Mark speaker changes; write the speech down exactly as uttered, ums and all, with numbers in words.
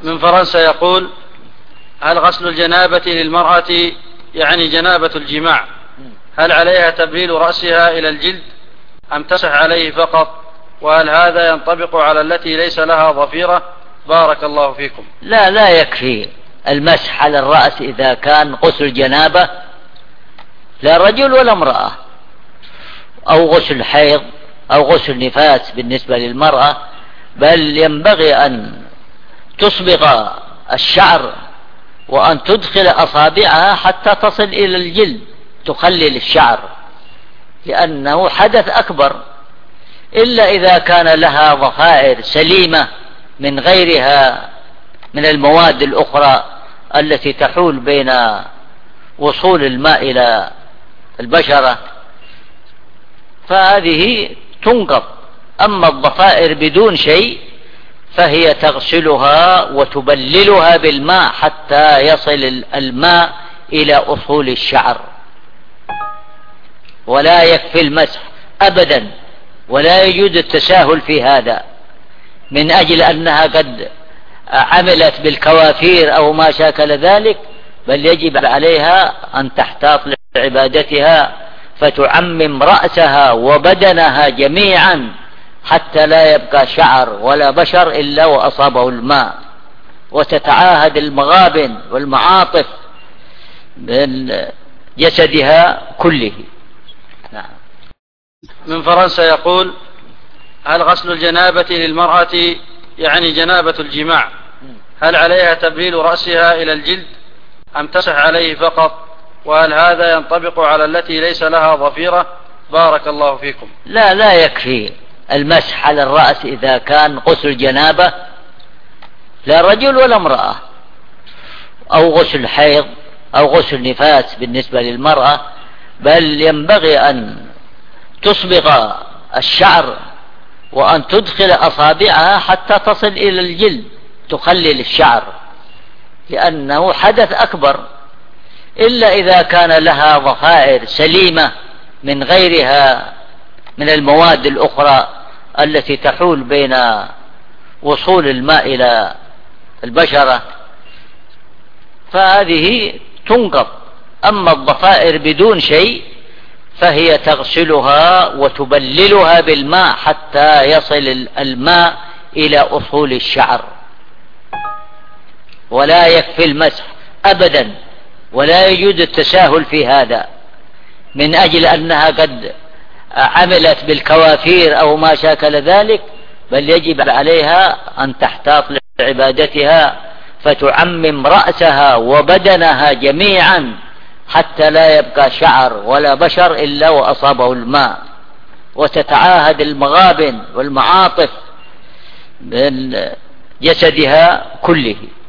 Speaker 1: من فرنسا يقول: هل غسل الجنابة للمرأة يعني جنابة الجماع هل عليها تبليل رأسها إلى الجلد أم تمسح عليه فقط؟ وهل هذا ينطبق على التي ليس لها ضفيرة؟ بارك الله فيكم.
Speaker 2: لا لا يكفي المسح على الرأس إذا كان غسل جنابة، لا رجل ولا امرأة، أو غسل حيض أو غسل نفاس بالنسبة للمرأة، بل ينبغي أن تصبغ الشعر وأن تدخل أصابعها حتى تصل إلى الجلد تخلل الشعر، لأنه حدث أكبر، إلا إذا كان لها ضفائر سليمة من غيرها من المواد الأخرى التي تحول بين وصول الماء إلى البشرة فهذه تنقض. أما الضفائر بدون شيء فهي تغسلها وتبللها بالماء حتى يصل الماء إلى أصول الشعر، ولا يكفي المسح أبدا، ولا يجوز التساهل في هذا من أجل أنها قد عملت بالكوافير أو ما شاكل ذلك، بل يجب عليها أن تحتاط لعبادتها فتعمم رأسها وبدنها جميعا حتى لا يبقى شعر ولا بشر إلا وأصابه الماء، وتتعاهد المغابن والمعاطف من جسدها كله. نعم.
Speaker 1: من فرنسا يقول: هل غسل الجنابة للمرأة يعني جنابة الجماع هل عليها تبليل رأسها إلى الجلد أم تمسح عليه فقط؟ وهل هذا ينطبق على التي ليس لها ضفيرة؟ بارك الله فيكم.
Speaker 2: لا لا يكفي المسح على الرأس إذا كان غسل جنابة، لا رجل ولا امرأة، أو غسل حيض أو غسل نفاس بالنسبة للمرأة، بل ينبغي أن تصبغ الشعر وأن تدخل أصابعها حتى تصل إلى الجلد تخلل الشعر، لأنه حدث أكبر، إلا إذا كان لها ضفائر سليمة من غيرها من المواد الأخرى التي تحول بين وصول الماء إلى البشرة فهذه تنقض. أما الضفائر بدون شيء فهي تغسلها وتبللها بالماء حتى يصل الماء إلى أصول الشعر، ولا يكفي المسح أبدا، ولا يجوز التساهل في هذا من أجل أنها قد عملت بالكوافير أو ما شاكل ذلك، بل يجب عليها أن تحتاط لعبادتها فتعمم رأسها وبدنها جميعا حتى لا يبقى شعر ولا بشر إلا وأصابه الماء، وتتعاهد المغابن والمعاطف من جسدها كله.